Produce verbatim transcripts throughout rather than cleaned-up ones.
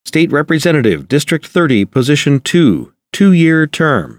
State Representative, District thirty, Position two, two-year term.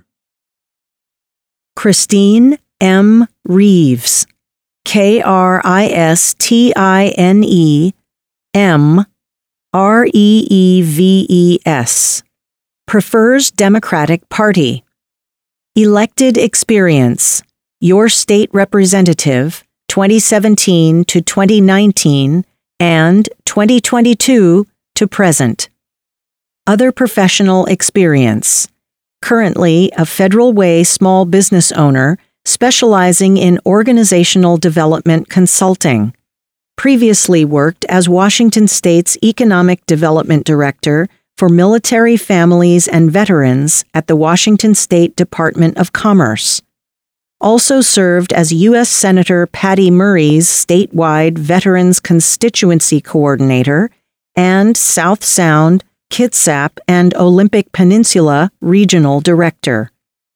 Christine M. Reeves, K R I S T I N E M R E E V E S, prefers Democratic Party. Elected experience, your state representative, twenty seventeen to twenty nineteen and twenty twenty-two to present. Other professional experience, currently a Federal Way small business owner specializing in organizational development consulting. Previously worked as Washington State's Economic Development Director for military families and veterans at the Washington State Department of Commerce. Also served as U S Senator Patty Murray's statewide Veterans Constituency Coordinator and South Sound, Kitsap, and Olympic Peninsula Regional Director.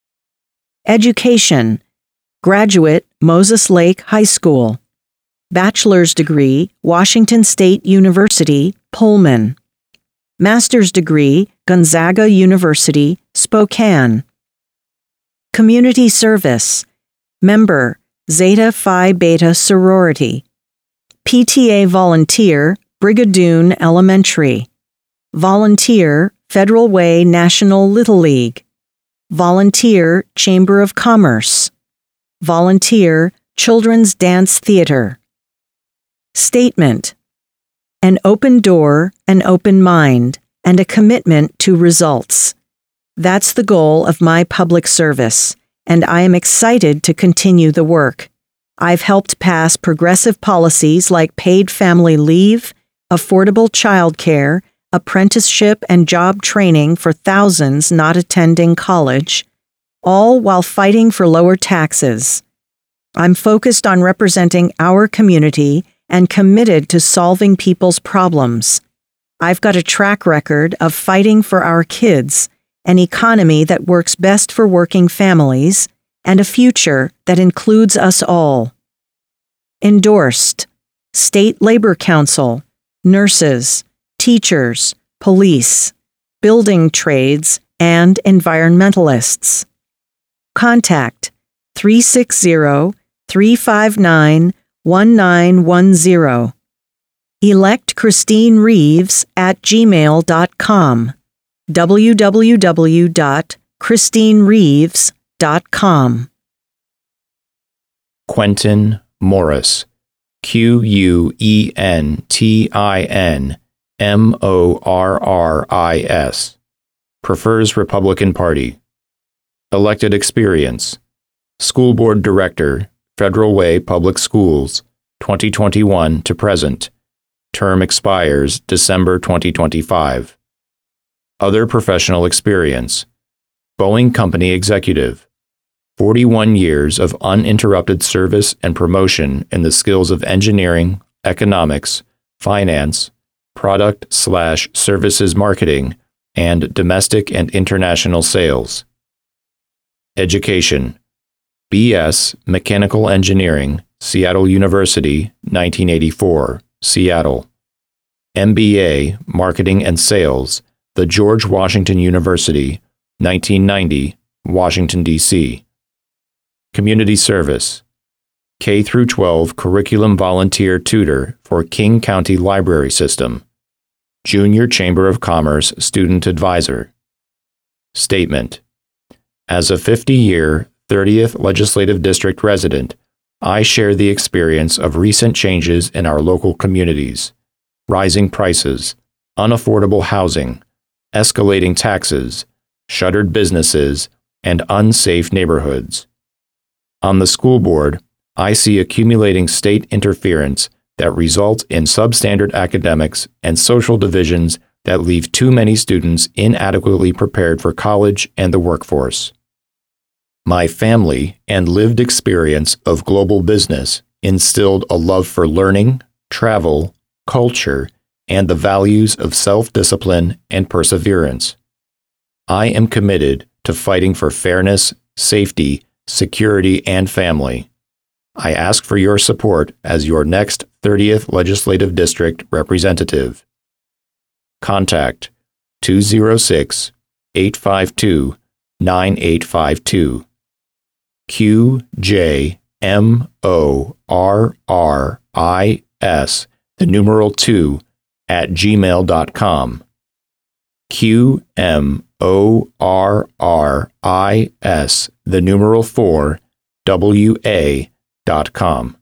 Education, graduate, Moses Lake High School. Bachelor's degree, Washington State University, Pullman. Master's degree, Gonzaga University, Spokane. Community service, member, Zeta Phi Beta Sorority. P T A volunteer, Brigadoon Elementary. Volunteer, Federal Way National Little League. Volunteer, Chamber of Commerce. Volunteer, Children's Dance Theater. Statement: an open door, an open mind, and a commitment to results. That's the goal of my public service, and I am excited to continue the work. I've helped pass progressive policies like paid family leave, affordable childcare, apprenticeship and job training for thousands not attending college, all while fighting for lower taxes. I'm focused on representing our community and committed to solving people's problems. I've got a track record of fighting for our kids, an economy that works best for working families, and a future that includes us all. Endorsed: State Labor Council, nurses, teachers, police, building trades, and environmentalists. Contact three six zero, three five nine, one nine one zero. Elect Christine Reeves at gmail dot com. w w w dot christine reeves dot com. Quentin Morris, Q U E N T I N M O R R I S, prefers Republican Party. Elected experience, School Board Director, Federal Way Public Schools, twenty twenty-one to present. Term expires December twenty twenty-five. Other professional experience, Boeing Company Executive, forty-one years of uninterrupted service and promotion in the skills of engineering, economics, finance, product slash services marketing, and domestic and international sales. Education, B S Mechanical Engineering, Seattle University, nineteen eighty-four, Seattle. M B A Marketing and Sales, the George Washington University, nineteen ninety, Washington, D C Community Service, K through twelve Curriculum Volunteer Tutor for King County Library System. Junior Chamber of Commerce Student Advisor. Statement: as a fifty-year, thirtieth Legislative District resident, I share the experience of recent changes in our local communities: rising prices, unaffordable housing, escalating taxes, shuttered businesses, and unsafe neighborhoods. On the school board, I see accumulating state interference that results in substandard academics and social divisions that leave too many students inadequately prepared for college and the workforce. My family and lived experience of global business instilled a love for learning, travel, culture, and the values of self-discipline and perseverance. I am committed to fighting for fairness, safety, security, and family. I ask for your support as your next thirtieth Legislative District representative. Contact two zero six, eight five two, nine eight five two. Q J M O R R I S, the numeral two, at gmail dot com. Q M O R R I S, the numeral four, W A dot com.